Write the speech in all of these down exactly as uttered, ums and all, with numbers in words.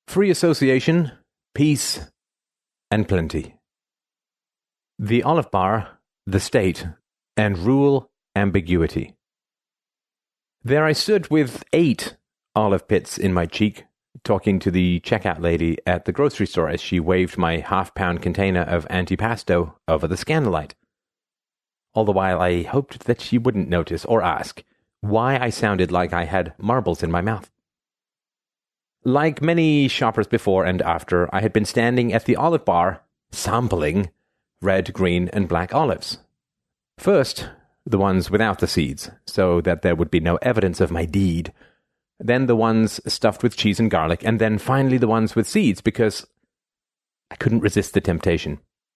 Free association, peace, and plenty. The olive bar, the state, and rule ambiguity. There I stood with eight olive pits in my cheek, talking to the checkout lady at the grocery store as she waved my half-pound container of antipasto over the scanner light. All the while I hoped that she wouldn't notice or ask why I sounded like I had marbles in my mouth. Like many shoppers before and after, I had been standing at the olive bar, sampling red, green, and black olives. First, the ones without the seeds, so that there would be no evidence of my deed. Then the ones stuffed with cheese and garlic, and then finally the ones with seeds, because I couldn't resist the temptation.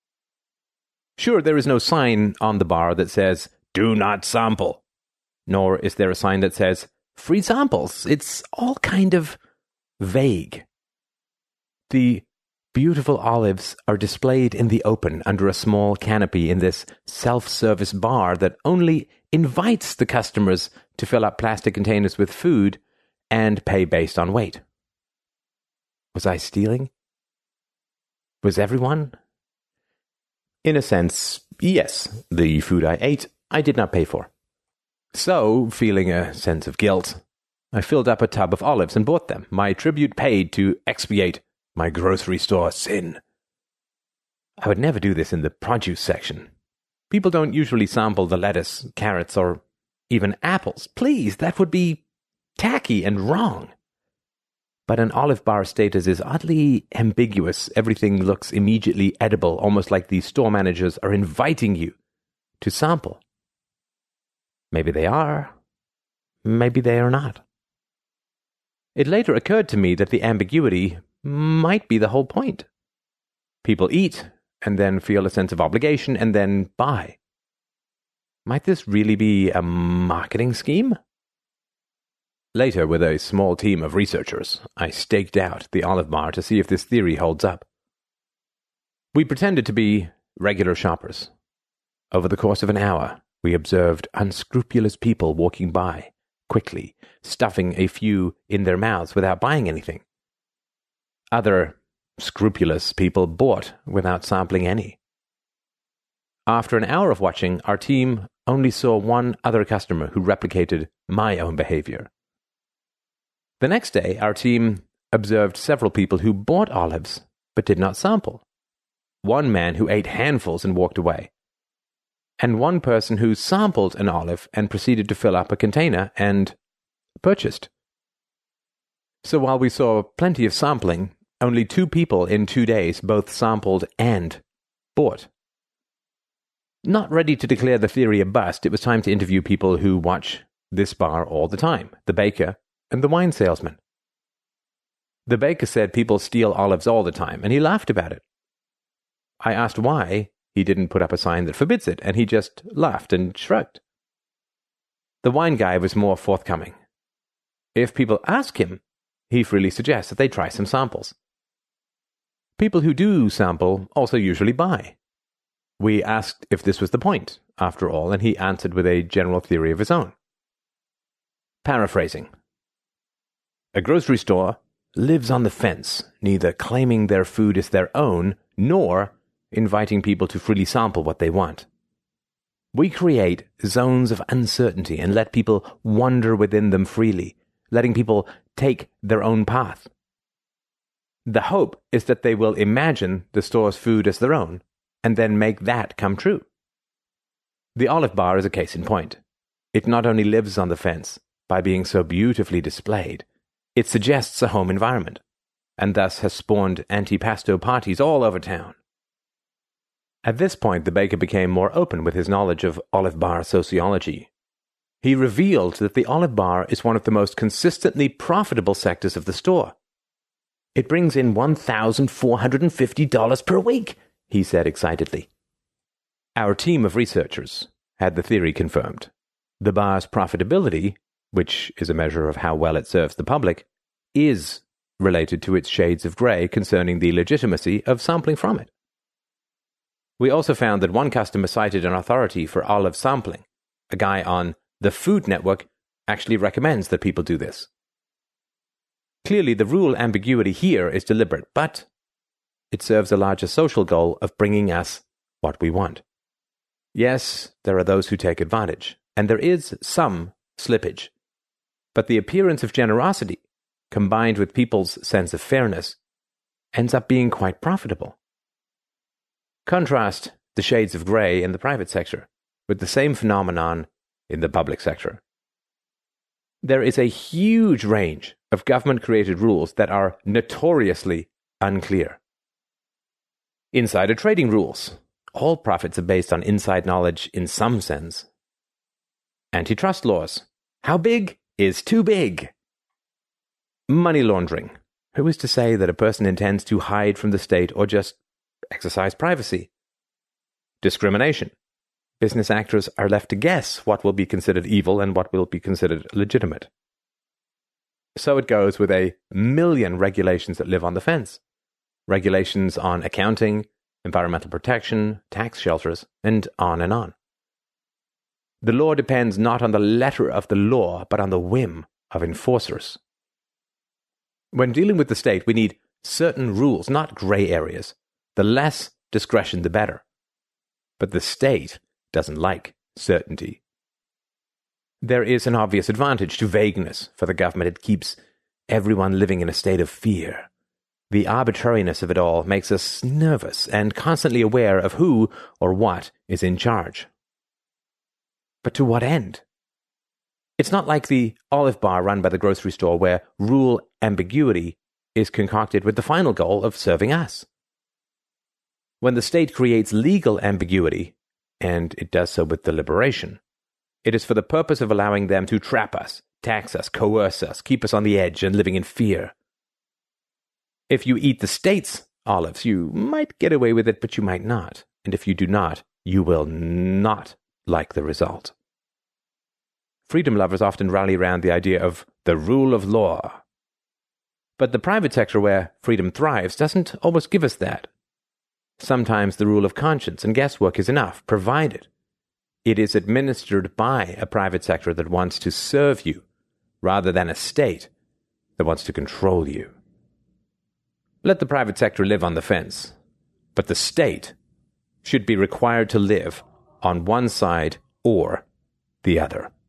Sure, there is no sign on the bar that says, "Do not sample," nor is there a sign that says, "Free samples." It's all kind of vague. The beautiful olives are displayed in the open under a small canopy in this self-service bar that only invites the customers to fill up plastic containers with food and pay based on weight. Was I stealing? Was everyone? In a sense, yes, the food I ate, I did not pay for. So, feeling a sense of guilt, I filled up a tub of olives and bought them, my tribute paid to expiate my grocery store sin. I would never do this in the produce section. People don't usually sample the lettuce, carrots, or even apples. Please, that would be tacky and wrong. But an olive bar status is oddly ambiguous. Everything looks immediately edible, almost like the store managers are inviting you to sample. Maybe they are. Maybe they are not. It later occurred to me that the ambiguity might be the whole point. People eat, and then feel a sense of obligation, and then buy. Might this really be a marketing scheme? Later, with a small team of researchers, I staked out the olive bar to see if this theory holds up. We pretended to be regular shoppers. Over the course of an hour, we observed unscrupulous people walking by, quickly, stuffing a few in their mouths without buying anything. Other scrupulous people bought without sampling any. After an hour of watching, our team only saw one other customer who replicated my own behavior. The next day, our team observed several people who bought olives but did not sample. One man who ate handfuls and walked away. And one person who sampled an olive and proceeded to fill up a container and purchased. So while we saw plenty of sampling, only two people in two days both sampled and bought. Not ready to declare the theory a bust, it was time to interview people who watch this bar all the time, the baker and the wine salesman. The baker said people steal olives all the time, and he laughed about it. I asked why he didn't put up a sign that forbids it, and he just laughed and shrugged. The wine guy was more forthcoming. If people ask him, he freely suggests that they try some samples. People who do sample also usually buy. We asked if this was the point, after all, and he answered with a general theory of his own. Paraphrasing. A grocery store lives on the fence, neither claiming their food is their own, nor inviting people to freely sample what they want. We create zones of uncertainty and let people wander within them freely, letting people take their own path. The hope is that they will imagine the store's food as their own, and then make that come true. The olive bar is a case in point. It not only lives on the fence, by being so beautifully displayed, it suggests a home environment, and thus has spawned antipasto parties all over town. At this point, the baker became more open with his knowledge of olive bar sociology. He revealed that the olive bar is one of the most consistently profitable sectors of the store. It brings in one thousand four hundred fifty dollars per week, he said excitedly. Our team of researchers had the theory confirmed. The bar's profitability, which is a measure of how well it serves the public, is related to its shades of grey concerning the legitimacy of sampling from it. We also found that one customer cited an authority for olive sampling. A guy on the Food Network actually recommends that people do this. Clearly, the rule ambiguity here is deliberate, but it serves a larger social goal of bringing us what we want. Yes, there are those who take advantage, and there is some slippage. But the appearance of generosity, combined with people's sense of fairness, ends up being quite profitable. Contrast the shades of grey in the private sector with the same phenomenon in the public sector. There is a huge range of government-created rules that are notoriously unclear. Insider trading rules. All profits are based on inside knowledge in some sense. Antitrust laws. How big is too big? Money laundering. Who is to say that a person intends to hide from the state or just exercise privacy? Discrimination. Business actors are left to guess what will be considered evil and what will be considered legitimate. So it goes with a million regulations that live on the fence. Regulations on accounting, environmental protection, tax shelters, and on and on. The law depends not on the letter of the law, but on the whim of enforcers. When dealing with the state, we need certain rules, not gray areas. The less discretion, the better. But the state doesn't like certainty. There is an obvious advantage to vagueness for the government. It keeps everyone living in a state of fear. The arbitrariness of it all makes us nervous and constantly aware of who or what is in charge. But to what end? It's not like the Olive Bar run by the grocery store where rule ambiguity is concocted with the final goal of serving us. When the state creates legal ambiguity, and it does so with deliberation, it is for the purpose of allowing them to trap us, tax us, coerce us, keep us on the edge and living in fear. If you eat the state's olives, you might get away with it, but you might not. And if you do not, you will not like the result. Freedom lovers often rally around the idea of the rule of law. But the private sector where freedom thrives doesn't always give us that. Sometimes the rule of conscience and guesswork is enough, provided it is administered by a private sector that wants to serve you, rather than a state that wants to control you. Let the private sector live on the fence, but the state should be required to live on one side or the other.